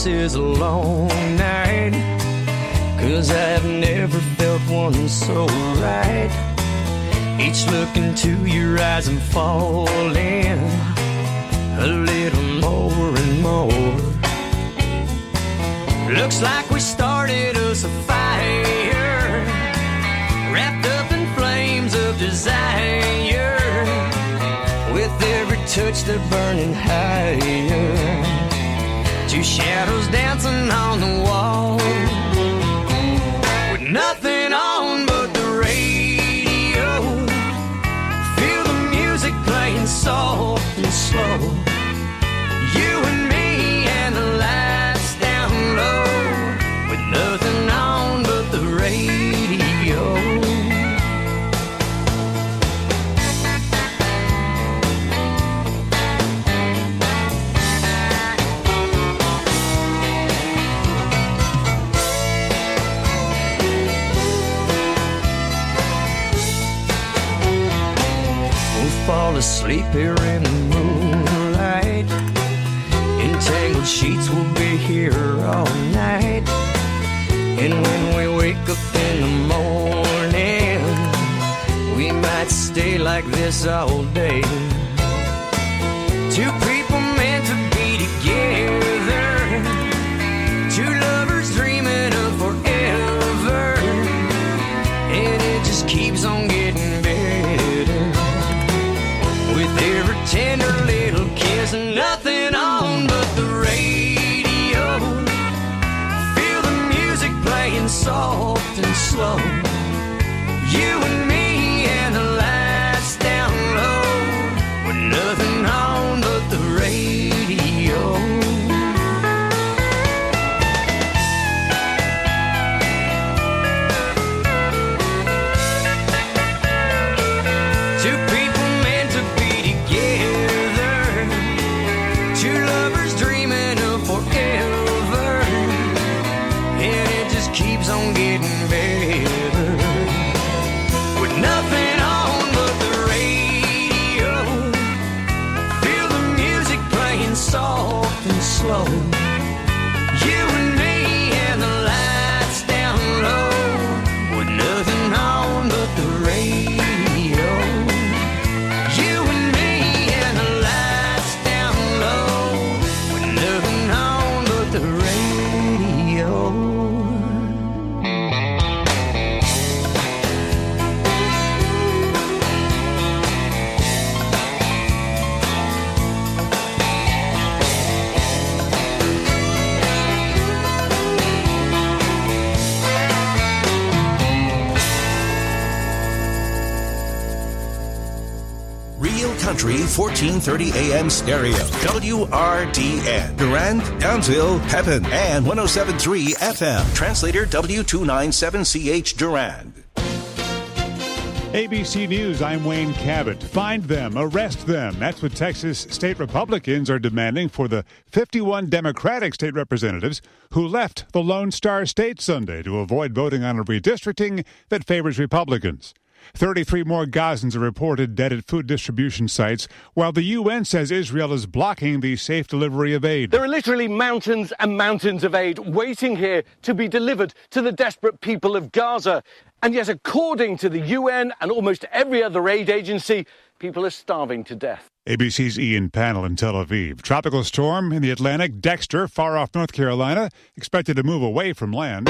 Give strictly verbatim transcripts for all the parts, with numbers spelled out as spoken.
this is a long night, 'cause I've never felt one so right. Each look into your eyes and falling a little more and more. Looks like we started us a fire, wrapped up in flames of desire. With every touch they're burning higher. Two shadows dancing on the wall, with nothing on but the radio. Feel the music playing soft and slow. You and me and the lights down low, with nothing on but the radio. Fall asleep here in the moonlight. Entangled sheets will be here all night. And when we wake up in the morning, we might stay like this all day. Two people meant to be together, two lovers dreaming of forever, and it just keeps on getting better. With every tender little kiss and nothing on but the radio. Feel the music playing soft and slow. You and me and the lights down low, with nothing on but the radio. Two people keeps on getting better, with nothing on but the radio. Feel the music playing soft and slow. You and me and the lights down low, with nothing on but the radio. You and me and the lights down low, with nothing on but the radio. Country fourteen thirty A M stereo. W R D N. Durand, Downsville, Pepin, and one oh seven point three F M. Translator W two ninety-seven C H Durand. A B C News, I'm Wayne Cabot. Find them, arrest them. That's what Texas state Republicans are demanding for the fifty-one Democratic state representatives who left the Lone Star State Sunday to avoid voting on a redistricting that favors Republicans. thirty-three more Gazans are reported dead at food distribution sites, while the U N says Israel is blocking the safe delivery of aid. There are literally mountains and mountains of aid waiting here to be delivered to the desperate people of Gaza. And yet, according to the U N and almost every other aid agency, people are starving to death. A B C's Ian Pannell in Tel Aviv. Tropical storm in the Atlantic, Dexter, far off North Carolina, expected to move away from land.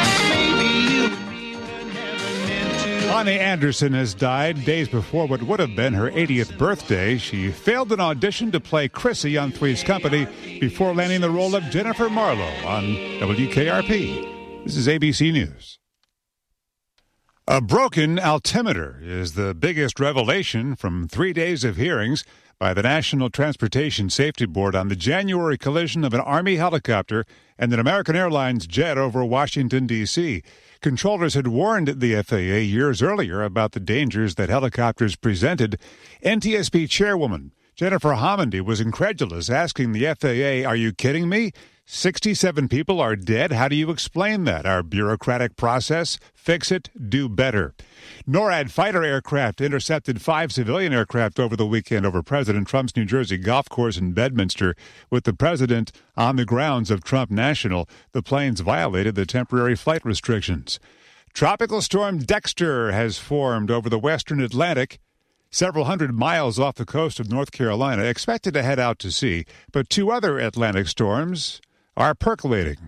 Bonnie Anderson has died days before what would have been her eightieth birthday. She failed an audition to play Chrissy on Three's Company before landing the role of Jennifer Marlowe on W K R P. This is A B C News. A broken altimeter is the biggest revelation from three days of hearings by the National Transportation Safety Board on the January collision of an Army helicopter and an American Airlines jet over Washington, D C Controllers had warned the F A A years earlier about the dangers that helicopters presented. N T S B chairwoman Jennifer Homendy was incredulous, asking the F A A, "Are you kidding me?" sixty-seven people are dead. How do you explain that? Our bureaucratic process? Fix it, do better. NORAD fighter aircraft intercepted five civilian aircraft over the weekend over President Trump's New Jersey golf course in Bedminster. With the president on the grounds of Trump National, the planes violated the temporary flight restrictions. Tropical storm Dexter has formed over the western Atlantic, several hundred miles off the coast of North Carolina, expected to head out to sea. But two other Atlantic storms are percolating.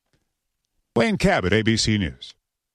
Wayne Cabot, A B C News.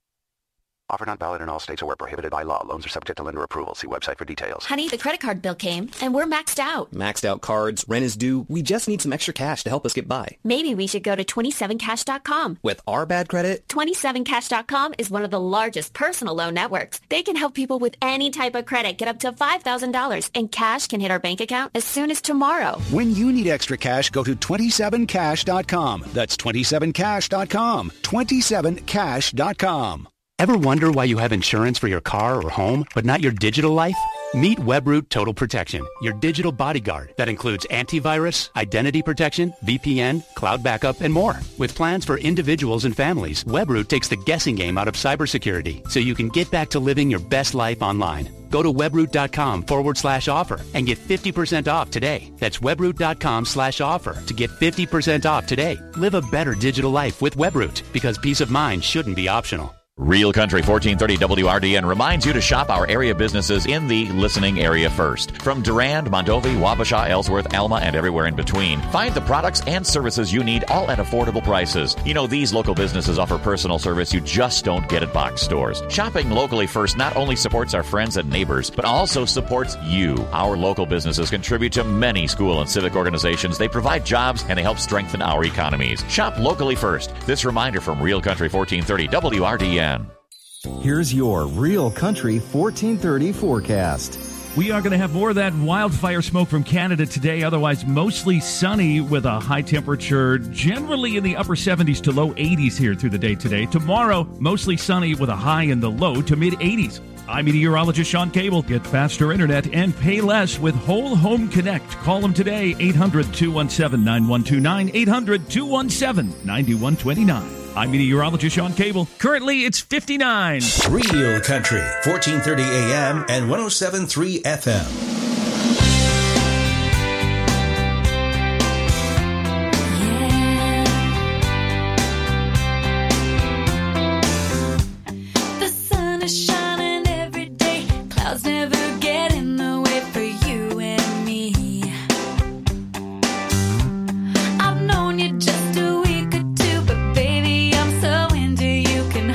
Offer not valid in all states or where prohibited by law. Loans are subject to lender approval. See website for details. Honey, the credit card bill came, and we're maxed out. Maxed out cards, rent is due. We just need some extra cash to help us get by. Maybe we should go to twenty-seven cash dot com. With our bad credit? twenty-seven cash dot com is one of the largest personal loan networks. They can help people with any type of credit get up to five thousand dollars, and cash can hit our bank account as soon as tomorrow. When you need extra cash, go to twenty-seven cash dot com. That's twenty-seven cash dot com. twenty-seven cash dot com. Ever wonder why you have insurance for your car or home, but not your digital life? Meet Webroot Total Protection, your digital bodyguard that includes antivirus, identity protection, V P N, cloud backup, and more. With plans for individuals and families, Webroot takes the guessing game out of cybersecurity so you can get back to living your best life online. Go to webroot.com forward slash offer and get fifty percent off today. That's webroot.com slash offer to get fifty percent off today. Live a better digital life with Webroot, because peace of mind shouldn't be optional. Real Country fourteen thirty W R D N reminds you to shop our area businesses in the listening area first. From Durand, Mondovi, Wabasha, Ellsworth, Alma, and everywhere in between. Find the products and services you need, all at affordable prices. You know, these local businesses offer personal service you just don't get at box stores. Shopping locally first not only supports our friends and neighbors, but also supports you. Our local businesses contribute to many school and civic organizations. They provide jobs, and they help strengthen our economies. Shop locally first. This reminder from Real Country fourteen thirty W R D N. Here's your Real Country fourteen thirty forecast. We are going to have more of that wildfire smoke from Canada today, otherwise mostly sunny with a high temperature generally in the upper seventies to low eighties here through the day today. Tomorrow, mostly sunny with a high in the low to mid eighties. I'm meteorologist Sean Cable. Get faster internet and pay less with Whole Home Connect. Call them today, eight hundred, two one seven, nine one two nine, eight hundred, two one seven, nine one two nine. I'm meteorologist Sean Cable. Currently, it's fifty-nine. Real Country, fourteen thirty A M and one oh seven point three F M.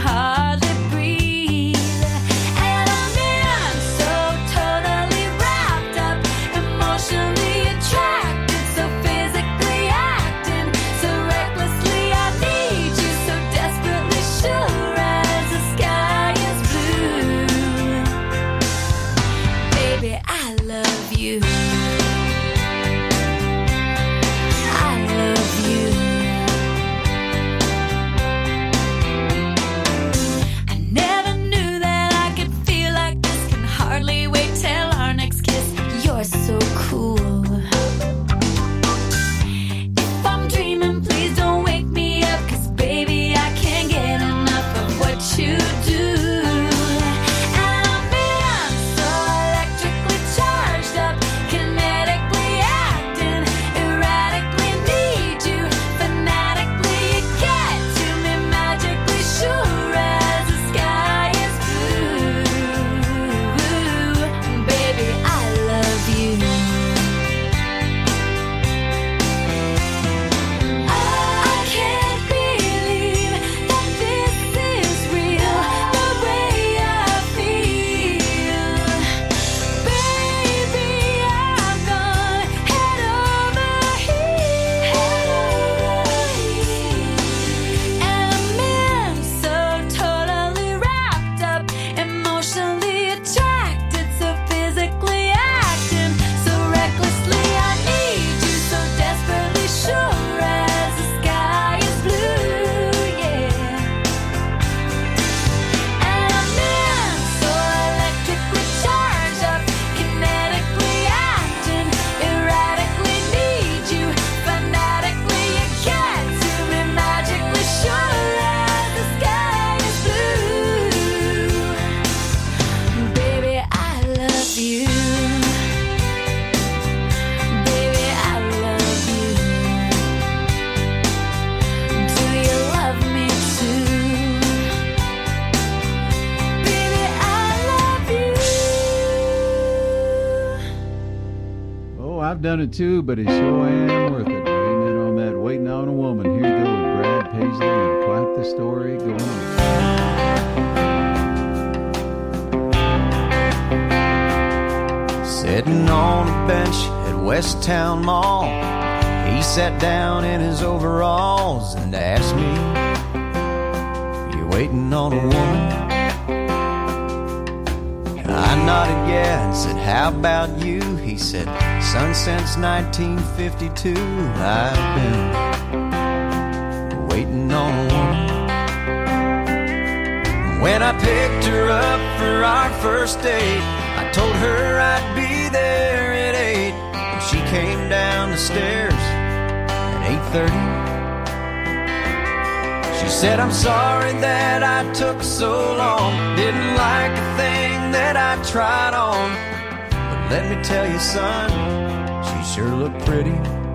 Hardly breathe, and I'm in so totally wrapped. I've done it too, but it sure ain't worth it. Ain't it on that Waiting on a Woman. Here you go with Brad Paisley and Clap the Story. Go on. Sitting on a bench at West Town Mall, he sat down in his overalls and asked me, "You waiting on a woman?" I nodded yeah and said, "How about you?" He said, "Son, since nineteen fifty-two I've been waiting on a woman." When I picked her up for our first date, I told her I'd be there at eight, and she came down the stairs at eight thirty. She said, "I'm sorry that I took so long, didn't like a thing that I tried on, but let me tell you, son, she sure looked pretty.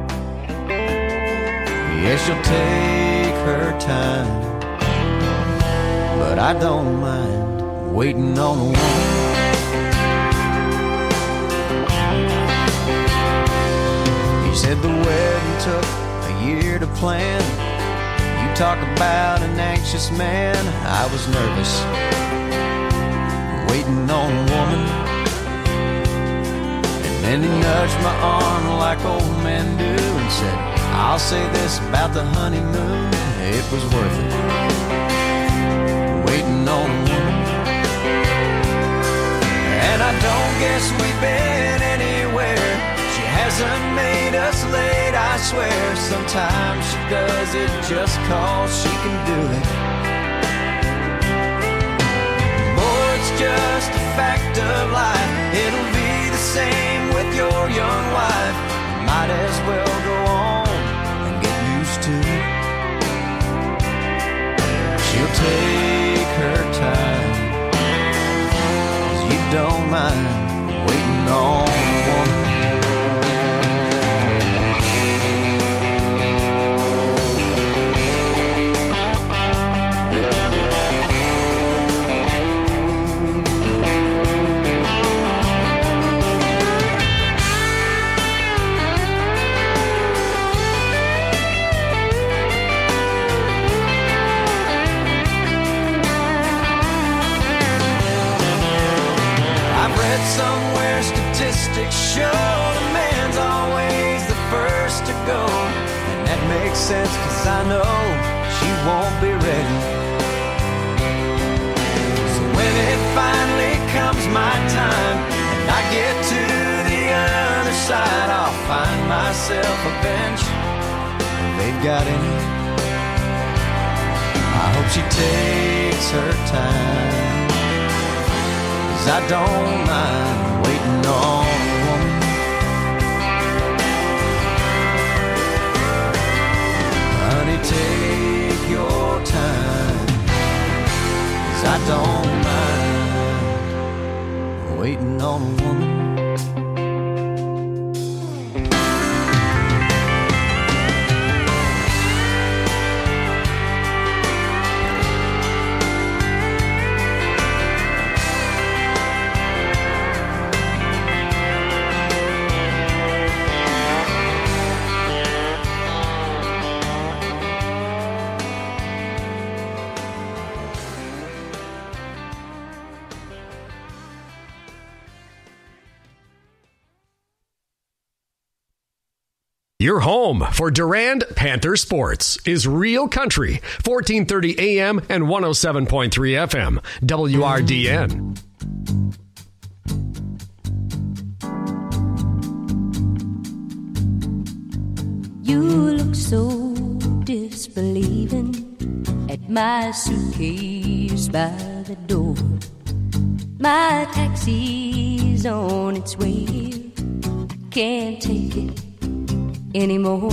Yeah, she'll take her time, but I don't mind waiting on a woman." He said the wedding took a year to plan. You talk about an anxious man. I was nervous, waiting on a woman. And then he nudged my arm like old men do and said, "I'll say this about the honeymoon, it was worth it, waiting on a woman." And I don't guess we've been anywhere. She hasn't made us late, I swear. Sometimes she does it just cause she can do it. Boy, it's just a fact of life. It'll be the same with your young wife. You might as well go on and get used to it. She'll take her time, 'cause you don't mind waiting on a woman. Somewhere statistics show the man's always the first to go, and that makes sense, 'cause I know she won't be ready. So when it finally comes my time and I get to the other side, I'll find myself a bench if they've got any. I hope she takes her time, I don't mind waiting on a woman. Honey, take your time, 'cause I don't mind waiting on a woman. Your home for Durand Panther Sports is Real Country, fourteen thirty A M and one oh seven point three F M, W R D N. You look so disbelieving at my suitcase by the door. My taxi's on its way here. I can't take it anymore.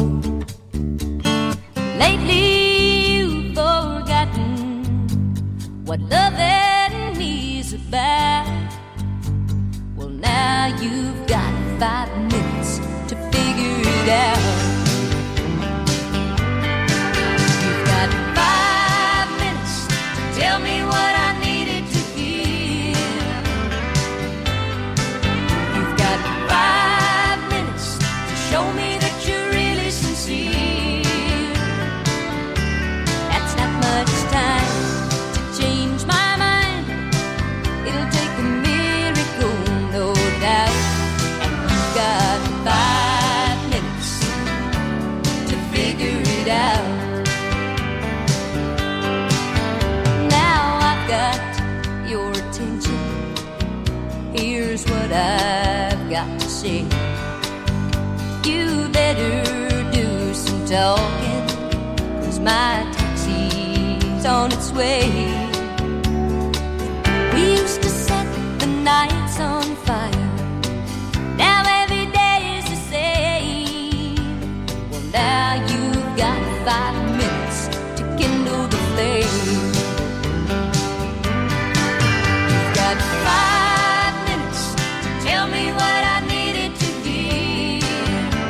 Lately you've forgotten what loving is about. Well, now you've got five minutes to figure it out. You've got five minutes to tell me what I needed to hear. You've got five minutes to say, you better do some talking, 'cause my taxi's on its way. We used to set the nights on fire. Now every day is the same. Well, now you've got five minutes to kindle the flame. You've got five minutes to tell me what I needed to hear.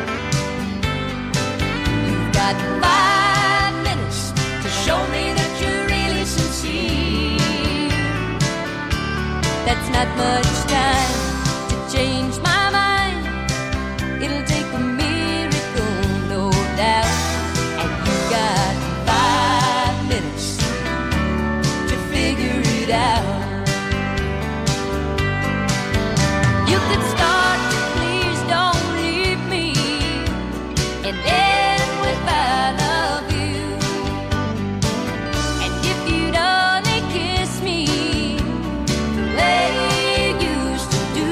You've got five minutes to show me that you're really sincere. That's not much time to change my mind. It'll take a miracle, no doubt. And you got five minutes to figure it out. You could start with please don't leave me, and end with I love you. And if you'd only kiss me the way you used to do,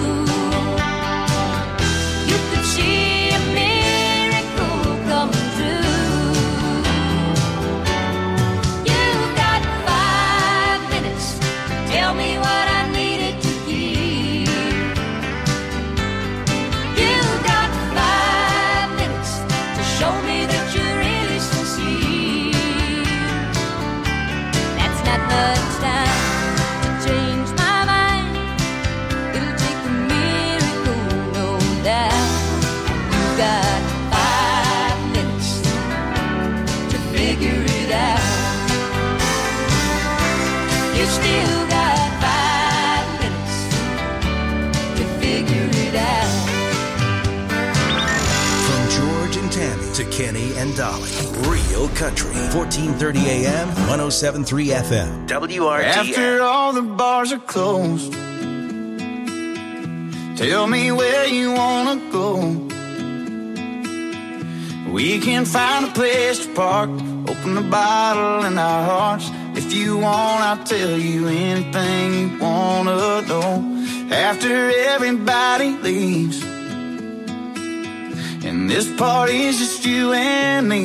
you could see a miracle coming through. You've got five minutes to tell me what I needed to hear. You've got five minutes to show me that you're really sincere. That's not much time to change my mind. It'll take a miracle, no doubt. You've got five minutes to figure it out. You still got five minutes to figure it out. From George and Tammy to Kenny and Dolly. Real Country. fourteen thirty A M, one oh seven point three F M. W R D N. After all the bars are closed, tell me where you wanna go. We can find a place to park, open a bottle in our hearts. If you want, I'll tell you anything you wanna know. After everybody leaves, and this party's just you and me,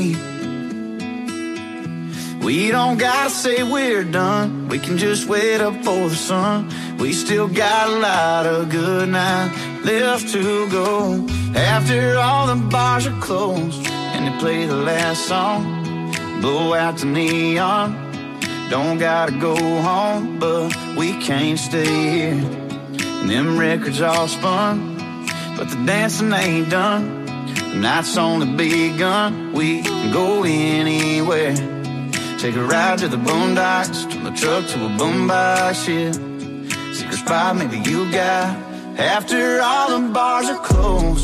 we don't gotta say we're done. We can just wait up for the sun. We still got a lot of good nights left to go. After all the bars are closed and they play the last song, blow out the neon. Don't gotta go home, but we can't stay here. And them records all spun, but the dancing ain't done. The night's only begun. We can go anywhere. Take a ride to the boondocks, turn the truck to a boombox, yeah. Secret spot maybe you got. After all the bars are closed,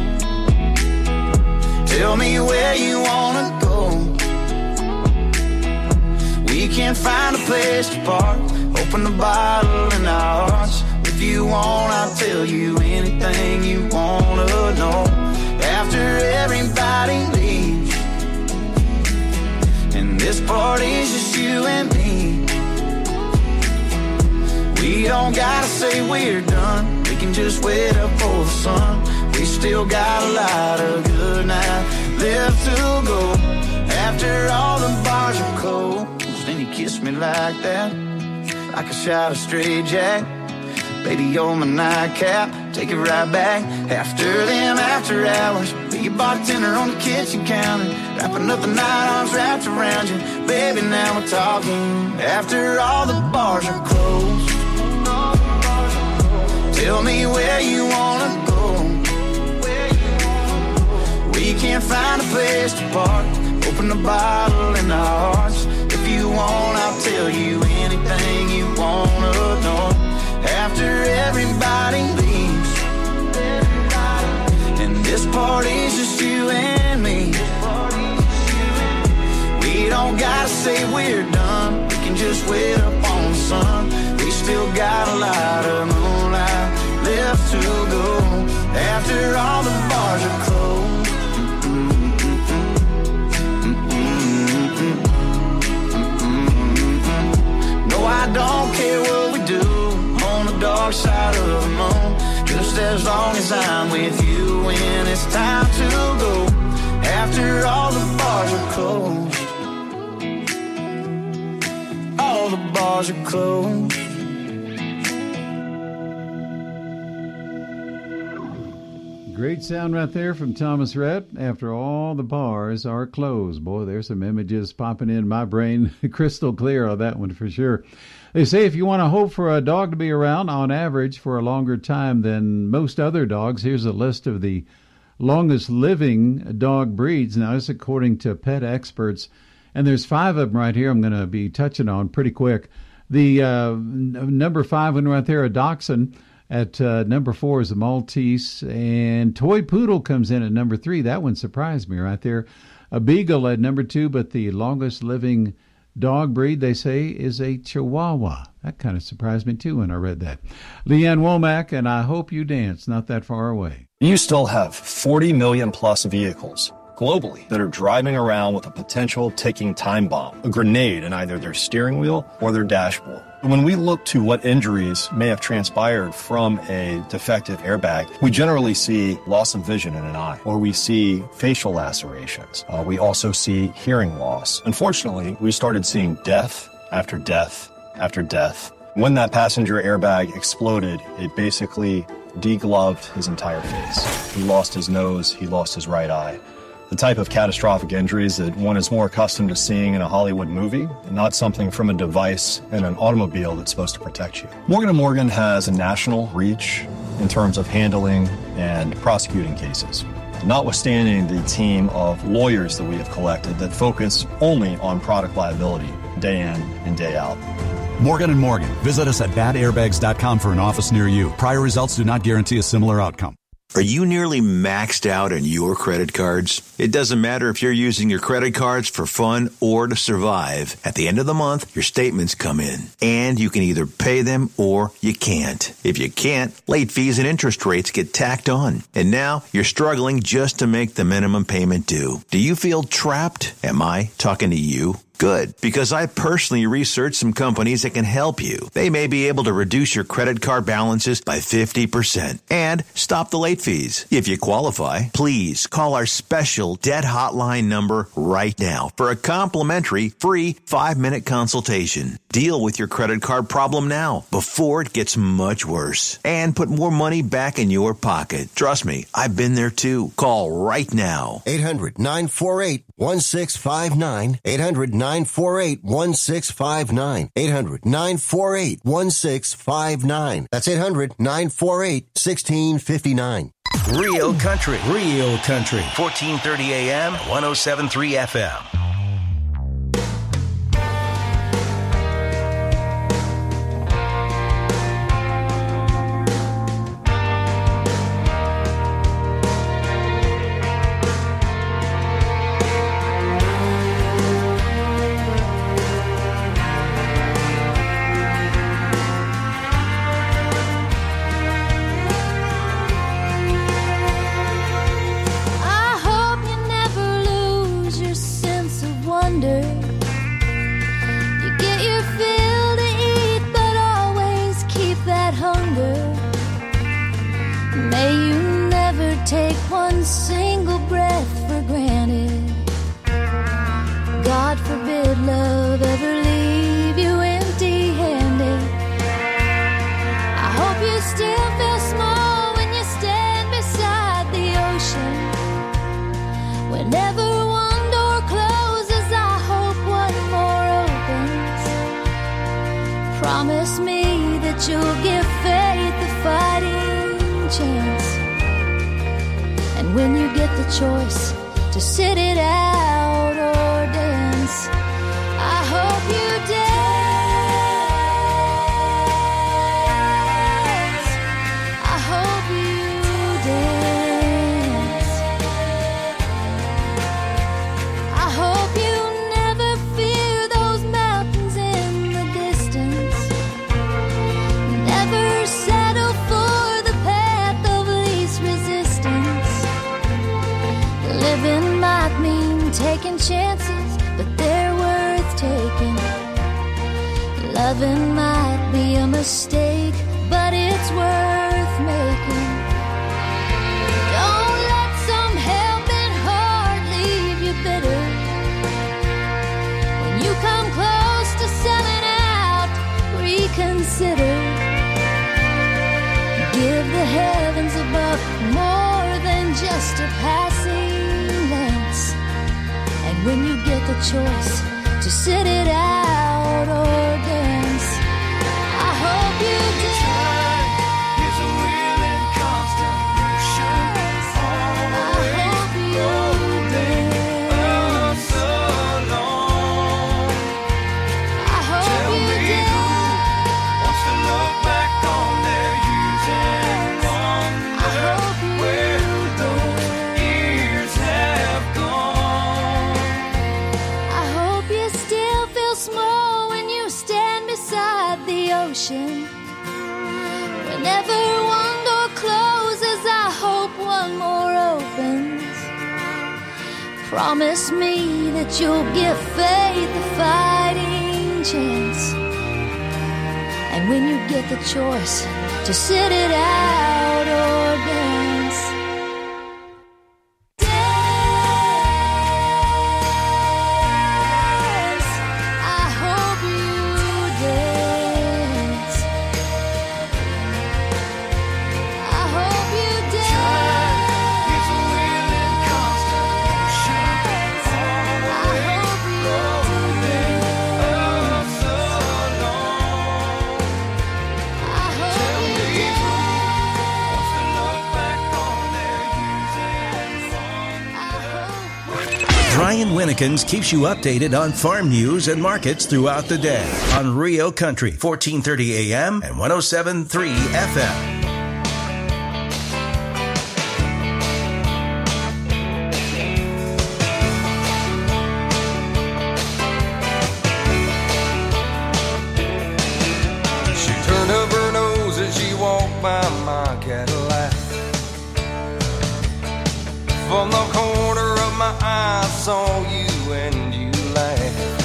tell me where you wanna go. We can find a place to park, open the bottle in our hearts. If you want, I'll tell you anything you wanna know. After everybody leaves, and this party's just you and me, we don't gotta say we're done. We can just wait up for the sun. We still got a lot of good nights left to go. After all the bars are closed, and you kiss me like that, like a shot of straight jack. Baby, you're my nightcap, take it right back. After them after hours, be your bartender on the kitchen counter, wrapping up the night, arms wrapped around you. Baby, now we're talking. After all the bars are closed, tell me where you wanna go. We can find a place to park, open a bottle in our hearts. If you want, I'll tell you anything you wanna know. After everybody leaves, and this party's just you and me, we don't gotta say we're done. We can just wait up on the sun. We still got a lot of moonlight left to go. After all the bars are closed, no, I don't care what we do on the dark side of the moon. Just as long as I'm with you. When it's time to go, after all the bars are closed, all the bars are closed. Great sound right there from Thomas Rhett. After all the bars are closed. Boy, there's some images popping in my brain. Crystal clear on that one for sure. They say if you want to hope for a dog to be around on average for a longer time than most other dogs, here's a list of the longest living dog breeds. Now, this is according to pet experts. And there's five of them right here I'm going to be touching on pretty quick. The uh, n- number five one right there, a Dachshund. At uh, number four is a Maltese, and Toy Poodle comes in at number three. That one surprised me right there. A Beagle at number two, but the longest living dog breed, they say, is a Chihuahua. That kind of surprised me, too, when I read that. Leanne Womack, and I Hope You Dance, not that far away. You still have forty million plus vehicles globally that are driving around with a potential ticking time bomb, a grenade in either their steering wheel or their dashboard. When we look to what injuries may have transpired from a defective airbag, we generally see loss of vision in an eye, or we see facial lacerations. Uh, we also see hearing loss. Unfortunately, we started seeing death after death after death. When that passenger airbag exploded, it basically degloved his entire face. He lost his nose, he lost his right eye. The type of catastrophic injuries that one is more accustomed to seeing in a Hollywood movie, and not something from a device in an automobile that's supposed to protect you. Morgan and Morgan has a national reach in terms of handling and prosecuting cases, notwithstanding the team of lawyers that we have collected that focus only on product liability day in and day out. Morgan and Morgan. Visit us at bad airbags dot com for an office near you. Prior results do not guarantee a similar outcome. Are you nearly maxed out on your credit cards? It doesn't matter if you're using your credit cards for fun or to survive. At the end of the month, your statements come in, and you can either pay them or you can't. If you can't, late fees and interest rates get tacked on. And now you're struggling just to make the minimum payment due. Do you feel trapped? Am I talking to you? Good, because I personally researched some companies that can help you. They may be able to reduce your credit card balances by fifty percent and stop the late fees. If you qualify, please call our special debt hotline number right now for a complimentary free five-minute consultation. Deal with your credit card problem now before it gets much worse and put more money back in your pocket. Trust me, I've been there too. Call right now. eight hundred nine four eight one six five nine. eight hundred nine four eight one six five nine. eight hundred nine four eight one six five nine. That's eight hundred nine four eight one six five nine. Real country. Real country. fourteen thirty A M, one oh seven point three F M. Promise me that you'll give faith a fighting chance. And when you get the choice to sit it out or dance, I hope you dance. I hope you dance. I hope you never fear those mountains in the distance. Never settle for the path of least resistance. Living might mean taking chances, but they're worth taking. Loving might be a mistake, but it's worth making. when you get the choice to sit it out or dance, I hope you dance. Is a wheel in constant motion, always rolling up so long. I hope Tell you me dance. who wants to look back on their youth and wonder where those years have gone. I hope you still feel small when you stand beside the ocean. Whenever one door closes, I hope one more opens. Promise me that you'll give faith a fighting chance. And when you get the choice to sit it out or dance, dance. I hope you dance. I hope you dance. Is a wheel in constant motion, always rolling up so long. Tell me who wants to look back on their youth and wonder. Brian Winnekins keeps you updated on farm news and markets throughout the day on Rio Country, fourteen thirty A M and one oh seven point three F M. She turned up her nose as she walked by my Cadillac. From the corner of my eye, I saw you and you laughed.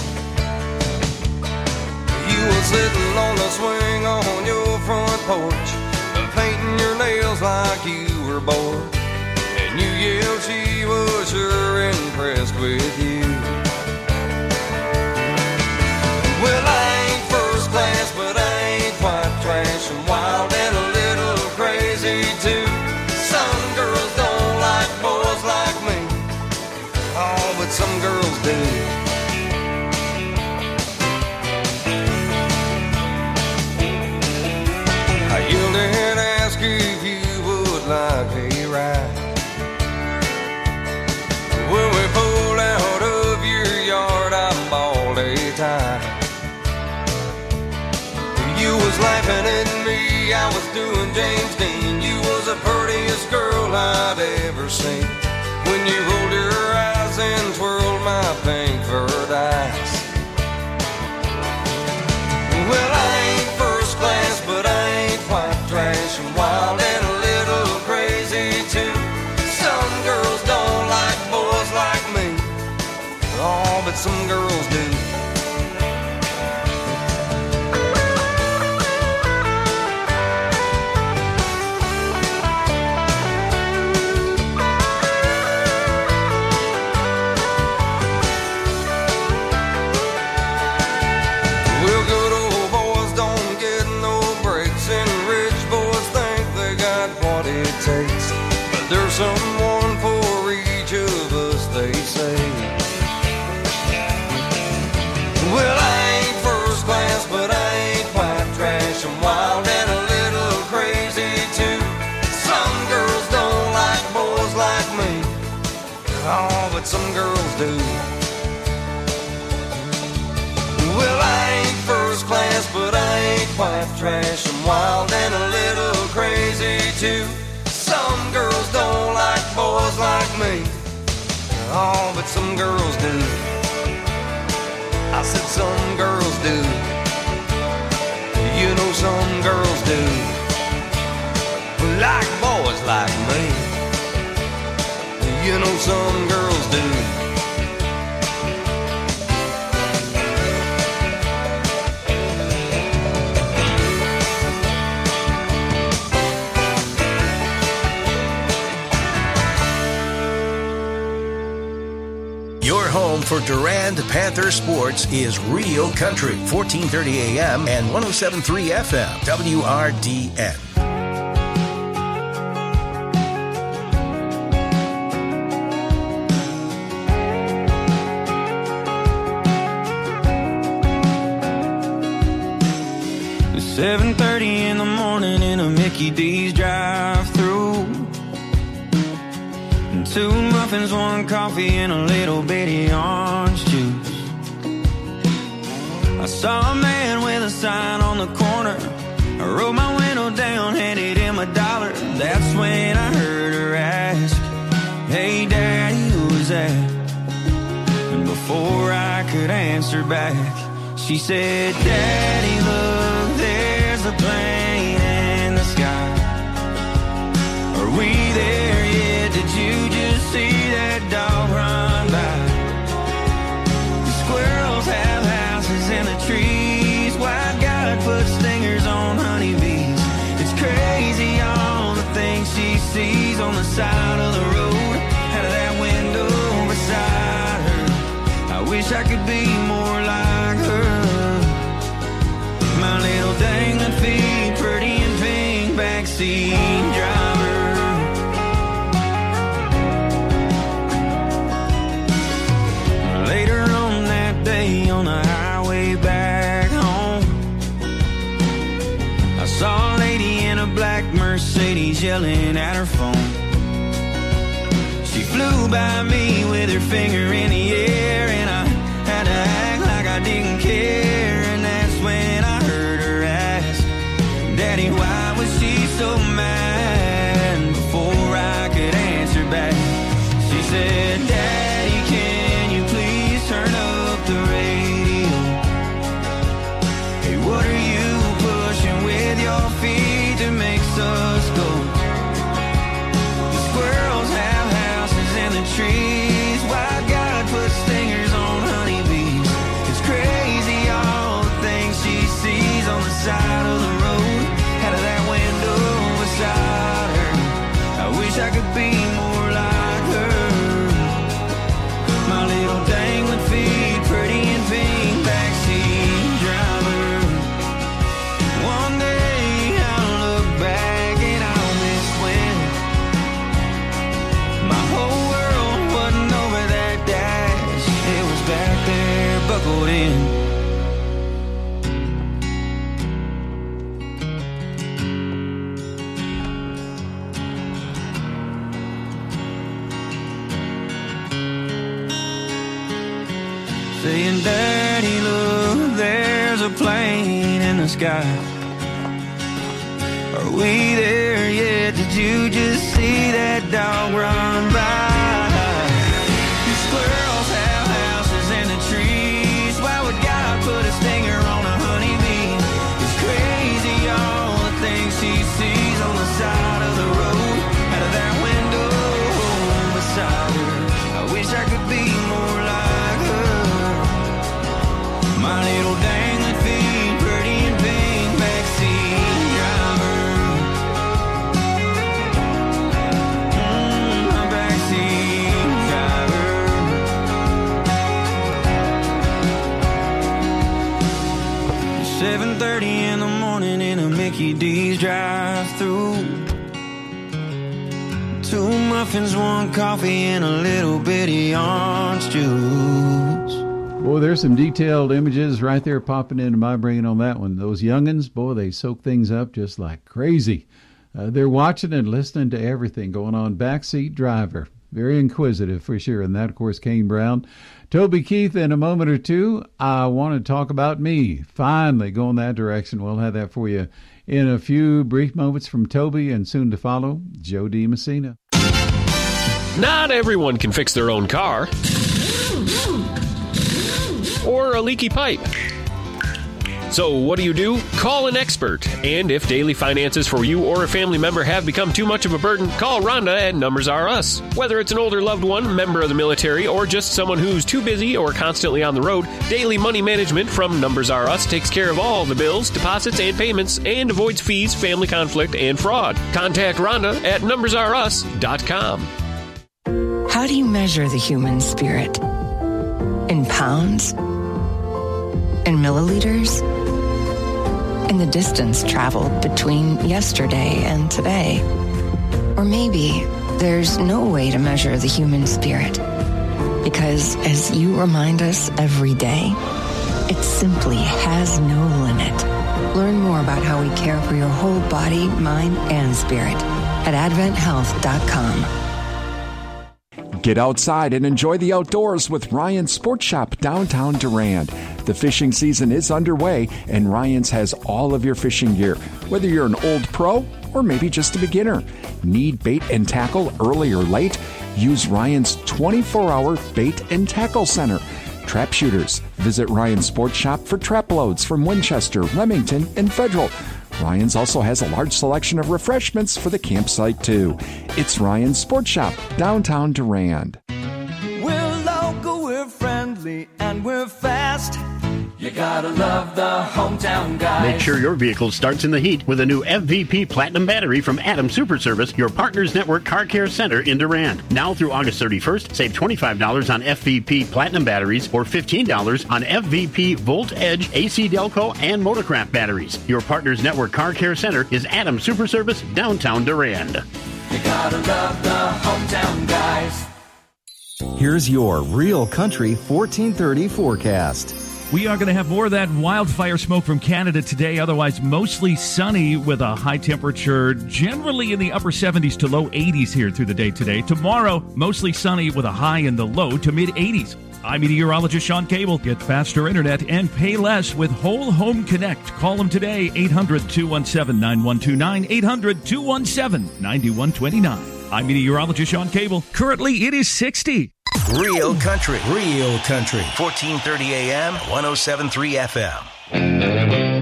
You were sitting on the swing on your front porch, painting your nails like you were bored. And you yelled she was sure impressed with you. Well, I ain't first class, but I ain't quite trash. I'm wild and a little crazy too. Some girls don't like boys like me. Oh, but some girls do. I yelled and asked if you would like a ride. When we pulled out of your yard, I bawled a tie. You was laughing at me, I was doing James Dean. You was the prettiest girl I'd ever seen. When you rolled your eyes and twirled my pink furred eyes. Well, I ain't first class, but I ain't quite trash. I'm wild and a little crazy too. Some girls don't like boys like me. Oh, but some girls do. Well, good old boys don't get no breaks, and rich boys think they got what it takes. But there's someone for each of us, they say. Well, I ain't first class, but I ain't quite trash. I'm wild and a little crazy too. Some girls don't like boys like me. Oh, but some girls do. Well, I ain't first class, but I ain't quite trash. I'm wild and a little crazy too. Some girls don't like boys like me. Oh, but some girls do. I said some girls do. You know some girls do. Like boys like me. You know some girls do. Your home for Durand Panther sports is Rio Country, fourteen thirty A M and one oh seven point three F M, W R D N. seven thirty in the morning in a Mickey D's drive-thru. Two muffins, one coffee, and a little bitty orange juice. I saw a man with a sign on the corner. I rolled my window down, handed him a dollar. That's when I heard her ask, "Hey Daddy, who's that?" And before I could answer back, she said, "Daddy, look, there's a plane in the sky. Are we there yet? Did you just see that dog run by? The squirrels have houses in the trees. Why God put stingers on honeybees? It's crazy all the things she sees on the side of the road, out of that window beside her. I wish I could be more like her. My little dangling feet, pretty and pink, backseat driver." Later on that day on the highway back home, I saw a lady in a black Mercedes yelling at her phone. She flew by me with her finger in the air, and I had to act like I didn't care. And that's when I heard her ask, "Daddy, why was she so mad?" And before I could answer back, she said, "Daddy, can you please turn up the radio? Hey, what are you pushing with your feet that makes us go? The squirrels have houses in the trees. Why God put stingers on honeybees? It's crazy all the things she sees on the side of the road, out of that window beside her. I wish I could be more like her. My little dangling feet, pretty and pink, backseat driver. One day I'll look back and I'll miss when my whole world wasn't over that dash. It was back there, buckled in. Saying, "Daddy, look, there's a plane in the sky. Are we there yet? Did you just see that dog run by? The squirrels have houses in the trees. Why would God put a stinger on a honeybee? It's crazy all the things she sees on the side of the road, out of that window beside her. I wish I could be more like her. My little dangling feet, pretty and pink, backseat driver. Mm, my backseat driver. seven thirty in the morning in a Mickey D's drive-thru. Two muffins, one coffee, and a little bitty orange juice. Boy, there's some detailed images right there popping into my brain on that one. Those youngins, boy, they soak things up just like crazy. Uh, they're watching and listening to everything going on. Backseat driver. Very inquisitive for sure. And that, of course, Kane Brown. Toby Keith in a moment or two. I want to talk about me. Finally going that direction. We'll have that for you in a few brief moments from Toby, and soon to follow, Joe DiMessina. Not everyone can fix their own car or a leaky pipe. So what do you do? Call an expert. And if daily finances for you or a family member have become too much of a burden, call Rhonda at Numbers R Us. Whether it's an older loved one, member of the military, or just someone who's too busy or constantly on the road, Daily Money Management from Numbers R Us takes care of all the bills, deposits, and payments, and avoids fees, family conflict, and fraud. Contact Rhonda at numbers r us dot com. How do you measure the human spirit? In pounds? In milliliters? In the distance traveled between yesterday and today? Or maybe there's no way to measure the human spirit, because as you remind us every day, it simply has no limit. Learn more about how we care for your whole body, mind, and spirit at advent health dot com. Get outside and enjoy the outdoors with Ryan's Sports Shop downtown Durand. The fishing season is underway, and Ryan's has all of your fishing gear, whether you're an old pro or maybe just a beginner. Need bait and tackle early or late? Use Ryan's twenty-four hour Bait and Tackle Center. Trap shooters, visit Ryan's Sports Shop for trap loads from Winchester, Remington, and Federal. Ryan's also has a large selection of refreshments for the campsite, too. It's Ryan's Sports Shop, downtown Durand. We're local, we're friendly, and we're fast. You gotta love the hometown guys. Make sure your vehicle starts in the heat with a new F V P Platinum battery from Adams Super Service, your Partners Network Car Care Center in Durand. Now through August thirty-first, save twenty-five dollars on F V P Platinum batteries or fifteen dollars on F V P Volt Edge, A C Delco, and Motorcraft batteries. Your Partners Network Car Care Center is Adams Super Service, downtown Durand. You gotta love the hometown guys. Here's your Real Country fourteen thirty forecast. We are going to have more of that wildfire smoke from Canada today, otherwise mostly sunny with a high temperature generally in the upper seventies to low eighties here through the day today. Tomorrow, mostly sunny with a high in the low to mid eighties. I'm meteorologist Sean Cable. Get faster internet and pay less with Whole Home Connect. Call them today, eight hundred, two one seven, nine one two nine, eight hundred, two one seven, nine one two nine. I'm meteorologist Sean Cable. Currently, it is sixty. Real Country, Real Country, fourteen thirty A M, one oh seven point three F M.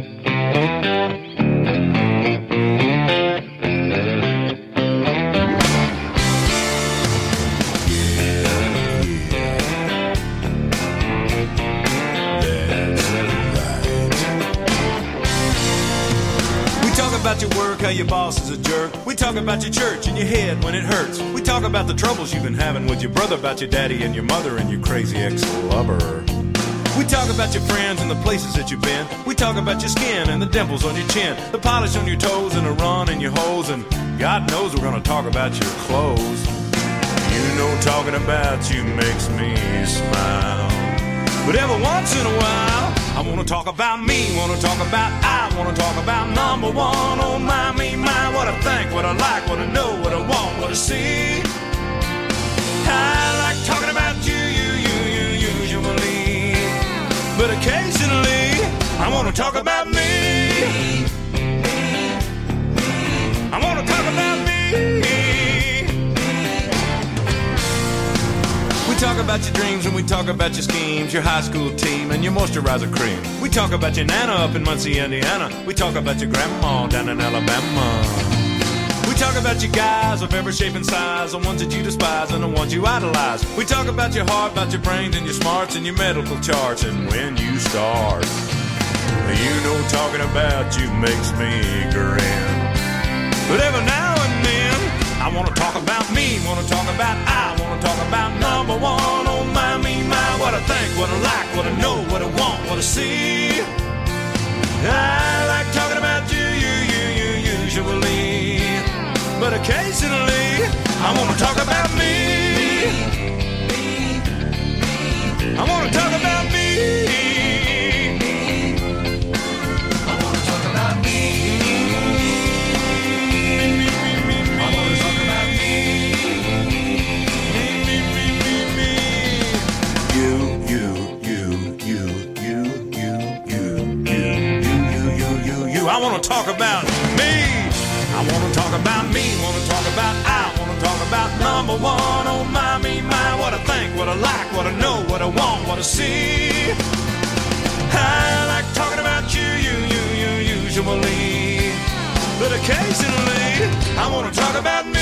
About your work, how your boss is a jerk. We talk about your church and your head when it hurts. We talk about the troubles you've been having with your brother, about your daddy and your mother and your crazy ex-lover. We talk about your friends and the places that you've been. We talk about your skin and the dimples on your chin, the polish on your toes and the run in your hose. And God knows we're gonna talk about your clothes. You know talking about you makes me smile. But every once in a while, I wanna talk about me, wanna talk about I, wanna talk about number one. Oh my, me, my, what I think, what I like, what I know, what I want, what I see. I like talking about you, you, you, you, usually. But occasionally, I wanna talk about me. I wanna talk about me. We talk about your dreams and we talk about your schemes, your high school team and your moisturizer cream. We talk about your nana up in Muncie, Indiana. We talk about your grandma down in Alabama. We talk about your guys of every shape and size, the ones that you despise and the ones you idolize. We talk about your heart, about your brains and your smarts and your medical charts and when you start. You know talking about you makes me grin. But every now and then I wanna talk about me, wanna talk about I, wanna talk about number one. Oh my, me, my, what I think, what I like, what I know, what I want, what I see. I like talking about you, you, you, you, usually. But occasionally, I wanna talk about me. I wanna talk about me. I wanna talk about me. I want to talk about me. I want to talk about me. Want to talk about I. Want to talk about number one. Oh my, me, my. What I think, what I like, what I know, what I want, what I see. I like talking about you, you, you, you, usually. But occasionally, I want to talk about me.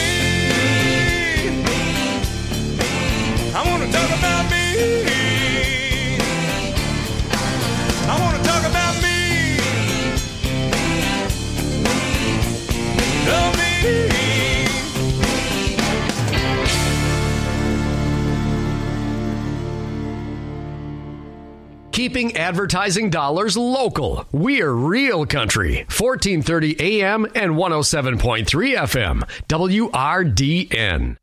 I want to talk about me. I want to talk about me. Keeping advertising dollars local. We're Real Country. fourteen thirty A M and one oh seven point three F M. W R D N.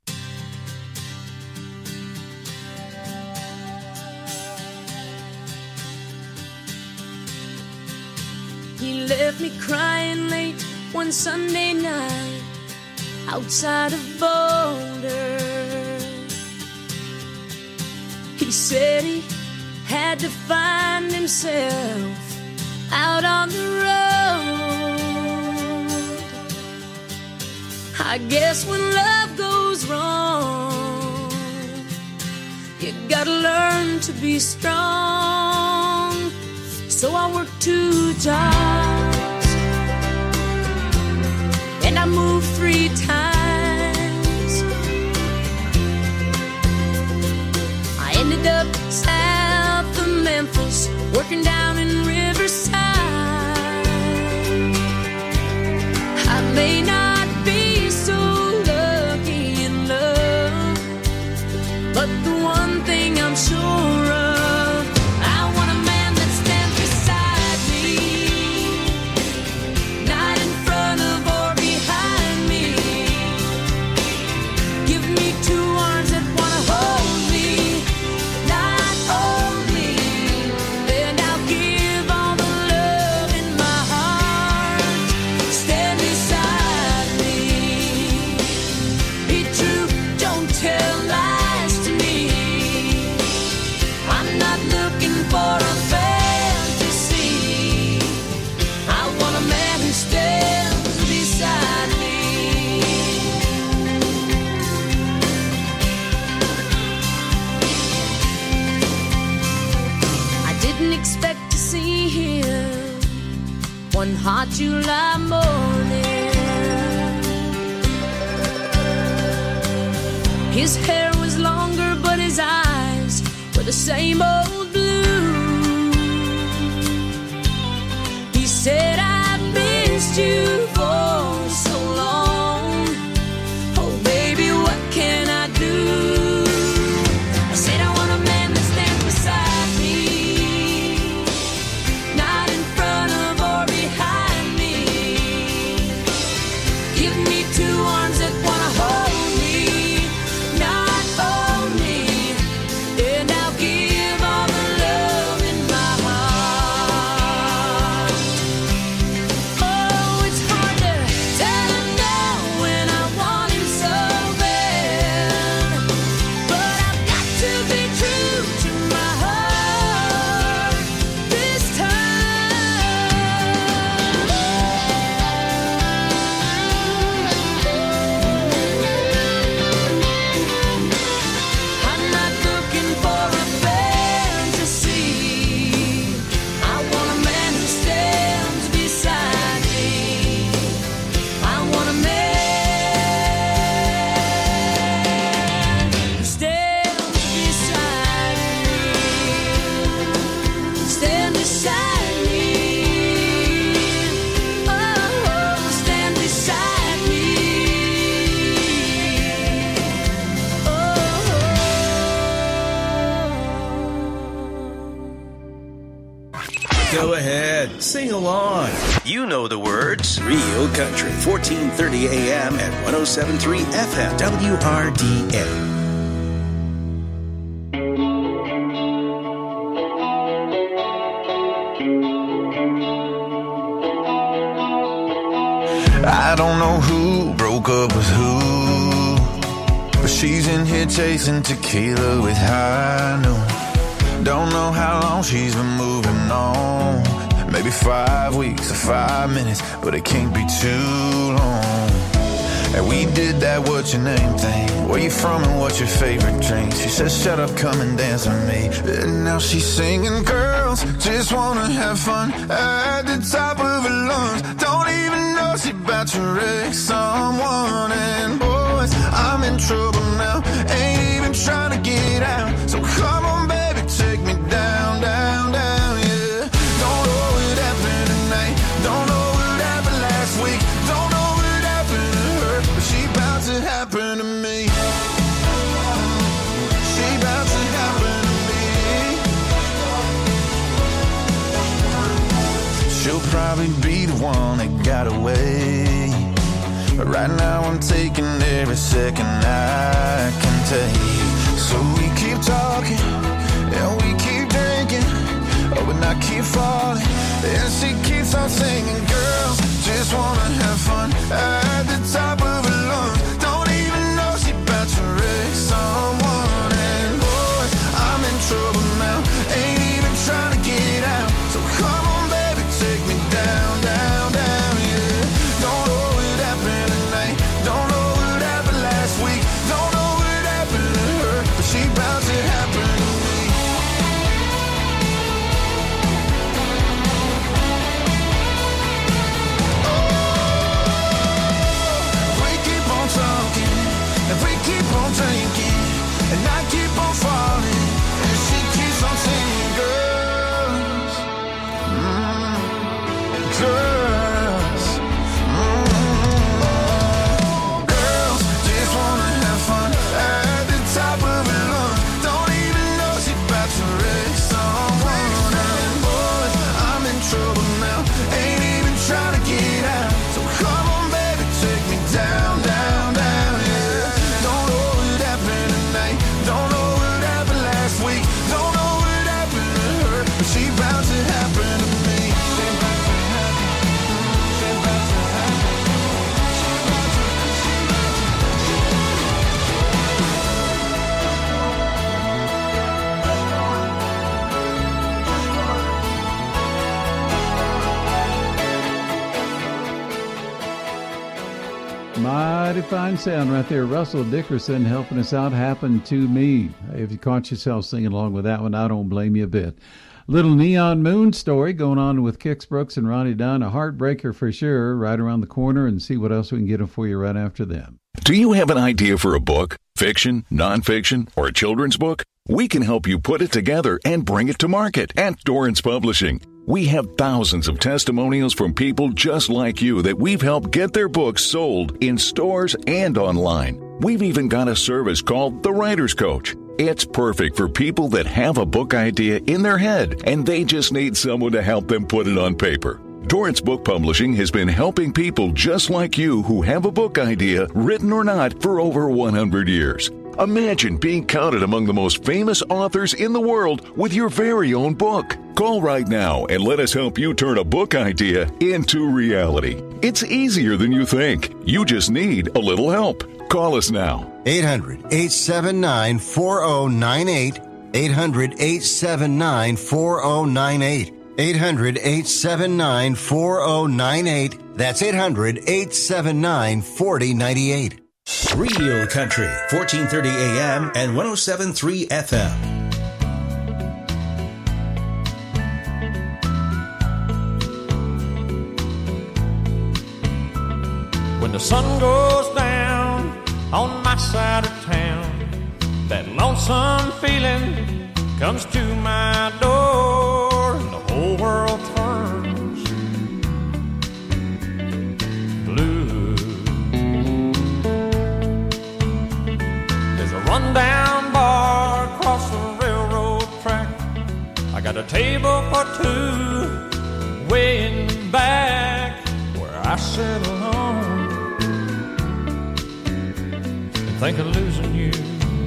He left me crying late one Sunday night outside of Boulder. He said he had to find himself out on the road. I guess when love goes wrong, you gotta learn to be strong. So I worked two jobs and I moved three times. I ended up south of Memphis, working down in Riverside. I may not be so lucky in love, but the one thing I'm sure of, I want a man that stands beside me, not in front of or behind me. Give me two arms that wanna hold me, not hold me, and I'll give all the love in my heart. Stand beside me, be true, don't tell lies to me. I'm not looking for a fantasy, I want a man who stands beside me. I didn't expect to see him one hot July morning. His hair was longer, but his eyes were the same old blue. He said, I've missed you for so long. Oh, baby, what can I do? I said, I want a man that stands beside me, not in front of or behind me. Give me two arms that wanna hold me, not hold me, and I'll give all the love in my heart. Oh, it's hard to tell him no when I want him so bad, but I've got to be true to my heart this time. I'm not looking for a fantasy, I want a man who stands beside me. I want a man who stands beside me, stand beside me. Oh, stand beside me. Go ahead, sing along. You know the words. Real Country, fourteen thirty A M and one oh seven point three F M, W R D N. I don't know who broke up with who, but she's in here chasing tequila with high noon. Don't know how long she's been moving on, maybe five weeks or five minutes, but it can't be too long. And we did that what's your name thing, where you from and what's your favorite drink. She says shut up, come and dance with me, and now she's singing girls just wanna have fun at the top of her lungs. Don't even know she about to wreck someone. And boys, I'm in trouble now, ain't even trying to get out. So come on baby, take me down, down, down, yeah. Don't know what happened tonight, don't know what happened last week, don't know what happened to her, but she about to happen to me. She about to happen to me. She'll probably be the one that got away, but right now I'm taking every second I can take. So we keep talking, and we keep drinking, oh, but I keep falling, and she keeps on singing Mighty fine sound right there. Russell Dickerson helping us out. Happened to Me. If you caught yourself singing along with that one, I don't blame you a bit. Little Neon Moon story going on with Kix Brooks and Ronnie Dunn. A heartbreaker for sure. Right around the corner, and see what else we can get them for you right after them. Do you have an idea for a book? Fiction, nonfiction, or a children's book? We can help you put it together and bring it to market at Dorrance Publishing. We have thousands of testimonials from people just like you that we've helped get their books sold in stores and online. We've even got a service called The Writer's Coach. It's perfect for people that have a book idea in their head and they just need someone to help them put it on paper. Dorrance Book Publishing has been helping people just like you who have a book idea, written or not, for over one hundred years. Imagine being counted among the most famous authors in the world with your very own book. Call right now and let us help you turn a book idea into reality. It's easier than you think. You just need a little help. Call us now. eight hundred, eight seven nine, four oh nine eight. eight hundred, eight seven nine, four oh nine eight. eight hundred, eight seven nine, four oh nine eight. That's eight hundred, eight seven nine, four oh nine eight. Real Country, fourteen thirty A M and one oh seven point three F M. When the sun goes down on my side of town, that lonesome feeling comes to my door, and the whole world turns blue. There's a rundown bar across the railroad track. I got a table for two way in the back where I sit alone and think of losing you.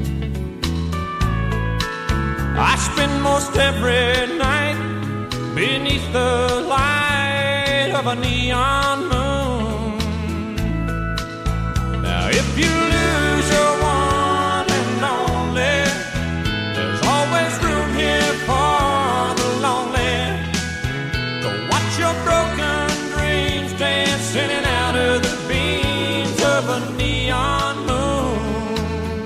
I spend most every night beneath the light of a neon moon. Now if you lose your one and only, there's always room here for the lonely to watch your broken dreams dance in and out of the beams of a neon moon.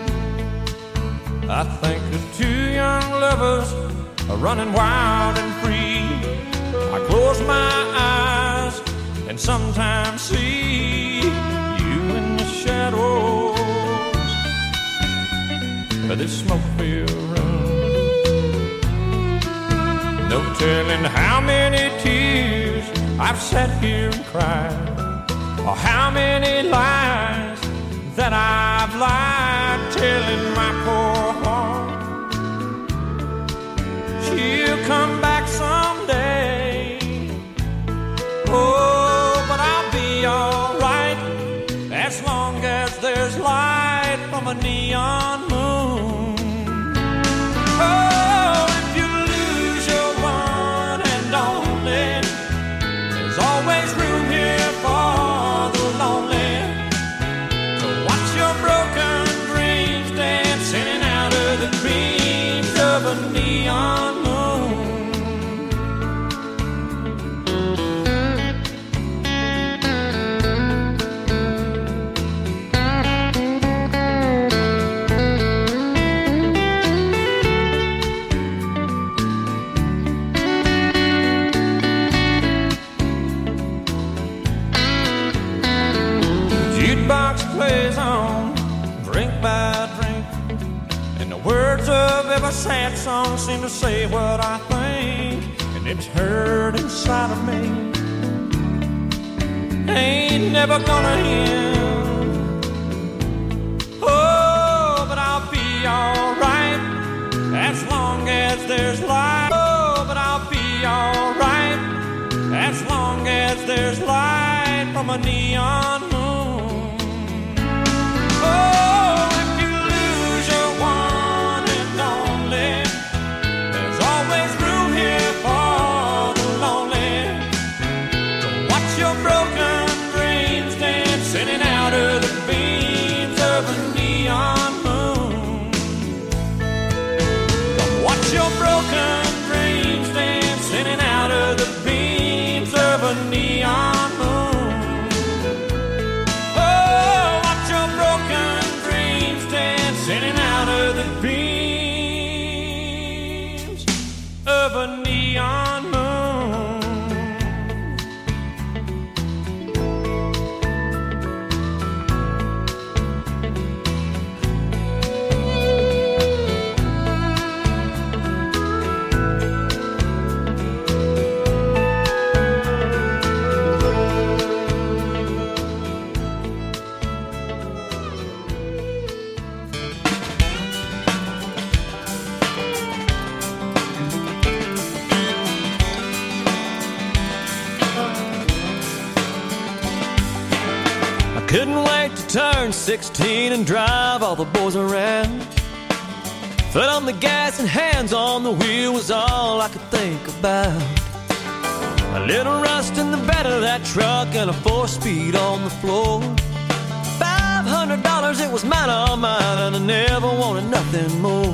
I think of two young lovers are running wild and free. I close my eyes and sometimes see you in the shadows of this smoke-filled room. No telling how many tears I've sat here and cried, or how many lies that I've lied, telling my poor heart she'll come back someday. Oh, but I'll be alright as long as there's light from a neon moon. Oh, if you lose your one and only, there's always room here for the lonely to watch your broken dreams dance in and out of the beams of a neon moon. Jukebox plays on, drink by drink, and the words of every sad song seem to say what I think, and it's heard inside of me. Ain't never gonna end. Oh, but I'll be alright as long as there's light. Oh, but I'll be alright as long as there's light from a neon moon. Oh, if you lose your one and only, there's always room here for the lonely to watch your broken dreams dance in and out of the beams of a neon moon. Come watch your broken dreams dance in and out of the beams of a neon moon. Oh, Couldn't wait to turn sixteen and drive all the boys around. Foot on the gas and hands on the wheel was all I could think about. A little rust in the bed of that truck and a four-speed on the floor. Five hundred dollars, it was mine, all mine, and I never wanted nothing more.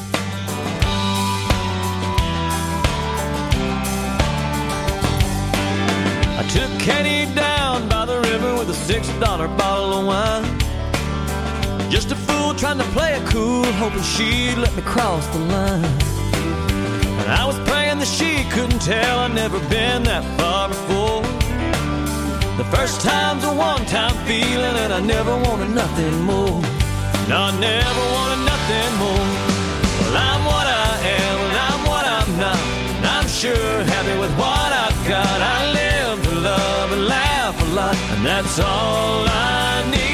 I took Katie down by the river with a six dollar bottle of wine. Just a fool trying to play it cool, hoping she'd let me cross the line. And I was praying that she couldn't tell I'd never been that far before. The first time's a one-time feeling, and I never wanted nothing more. No, I never wanted nothing more. Well, I'm what I am, and I'm what I'm not. And I'm sure happy with what I've got. I live to love and laugh a lot, and that's all I need.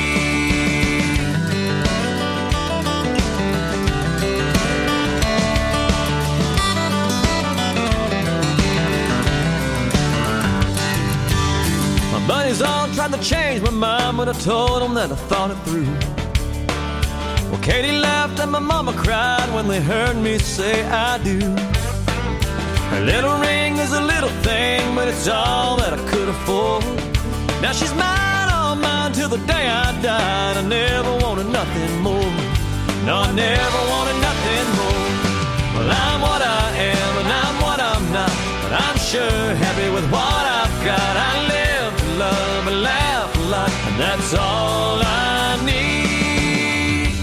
Buddies all tried to change my mind, but I told them that I thought it through. Well, Katie laughed and my mama cried when they heard me say I do. Her little ring is a little thing, but it's all that I could afford. Now she's mine, all mine, till the day I died. I never wanted nothing more. No, I never wanted nothing more. Well, I'm what I am, and I'm what I'm not. But I'm sure happy with what I've got. I live love and laugh a lot, and that's all I need.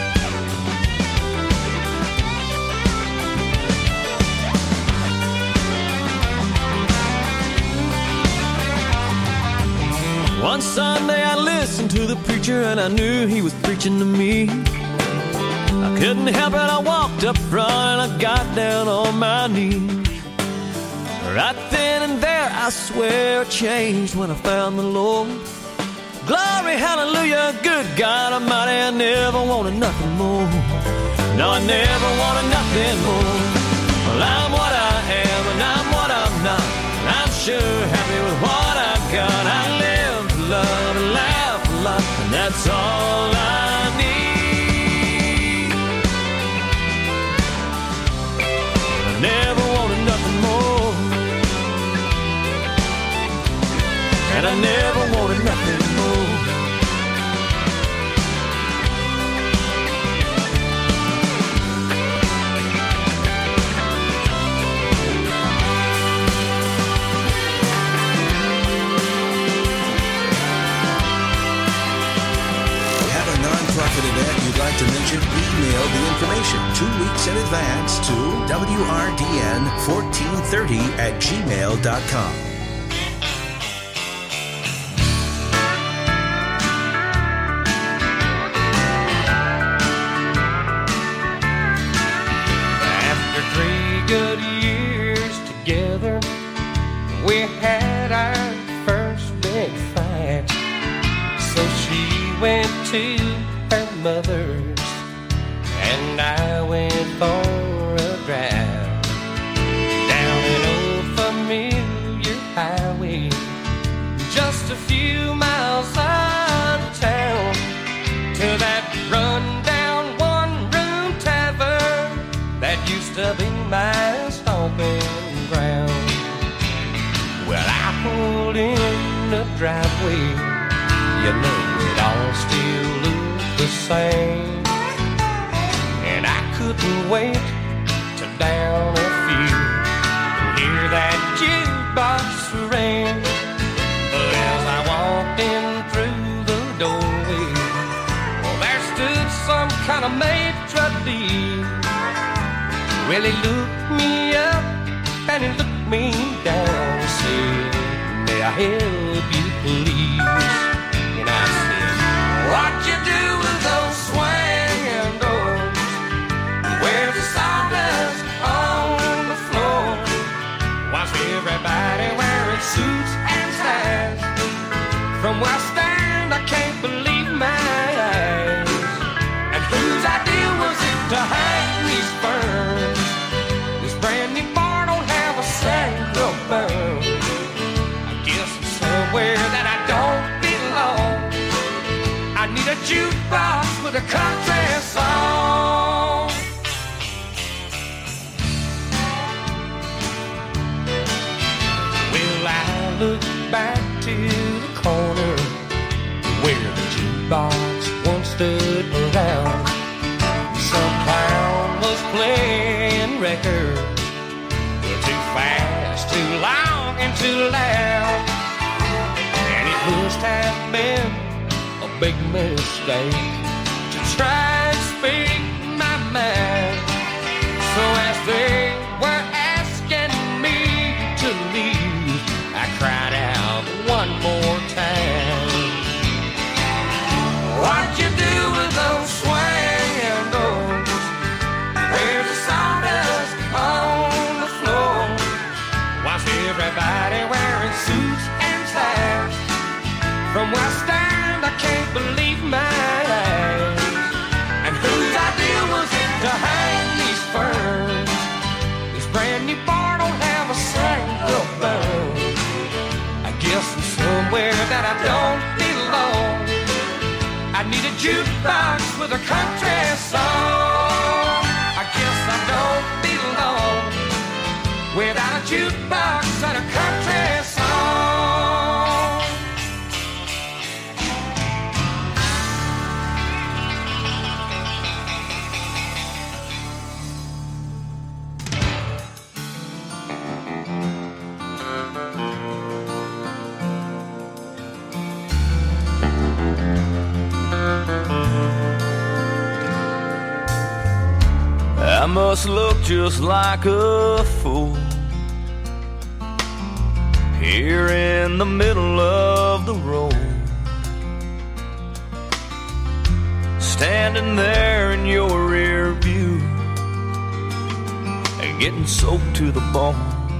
One Sunday I listened to the preacher, and I knew he was preaching to me. I couldn't help it, I walked up front and I got down on my knees. Right then and there, I swear I changed when I found the Lord. Glory, hallelujah, good God Almighty, I never wanted nothing more. No, I never wanted nothing more. Well, I'm what I am, and I'm what I'm not. And I'm sure happy with what I've got. I live to love and laugh a lot, and that's all I need. I never wanted nothing more. And I never wanted nothing more. Have a nonprofit event you'd like to mention? Email the information two weeks in advance to W R D N fourteen thirty at gmail dot com. Good years together, we had our first big fight. So she went to her mother's, and I went for a drive down an old familiar highway, just a few miles out of town, to that rundown one-room tavern that used to be my stomping ground. Well, I pulled in the driveway, you know it all still looked the same, and I couldn't wait to down a few and hear that jukebox ring. But as I walked in through the doorway, well, there stood some kind of maitre d'. Well, he looked me up and he looked me down and said, "May I help you, please?" And I said, "What you do with those swinging doors? Where's the sawdust on the floor? Why's everybody wearing suits and ties? From where I stand, I can't believe my eyes. And whose idea was it to hang these ferns? This brand new bar don't have a single burn. I guess it's somewhere that I don't belong. with a country song. Well, I look back to the corner where the jukebox once stood around. Some clown was playing records, too fast, too long, and too loud. And it must have been a big mistake to try and speak my mind. So as they were asking me to leave, I cried out one more time. What'd you do with those swinging doors? Where's the sawdust on the floor? Why's everybody wearing suits and ties? From West End, I can't believe my eyes. And whose idea was it to hang these ferns? This brand new bar don't have a single bone. I guess I'm somewhere that I don't belong. I need a jukebox with a country song. I guess I don't belong without a jukebox and a country song. I must look just like a fool here in the middle of the road, standing there in your rear view and getting soaked to the bone.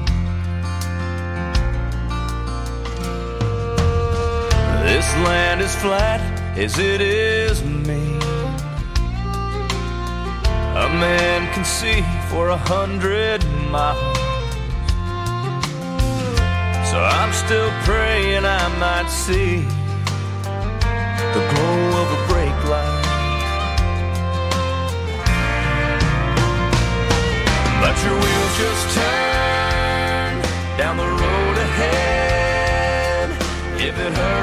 This land is flat as it is mean. A man can see for a hundred miles. So I'm still praying I might see the glow of a brake light. Let your wheels just turn down the road ahead. If it hurts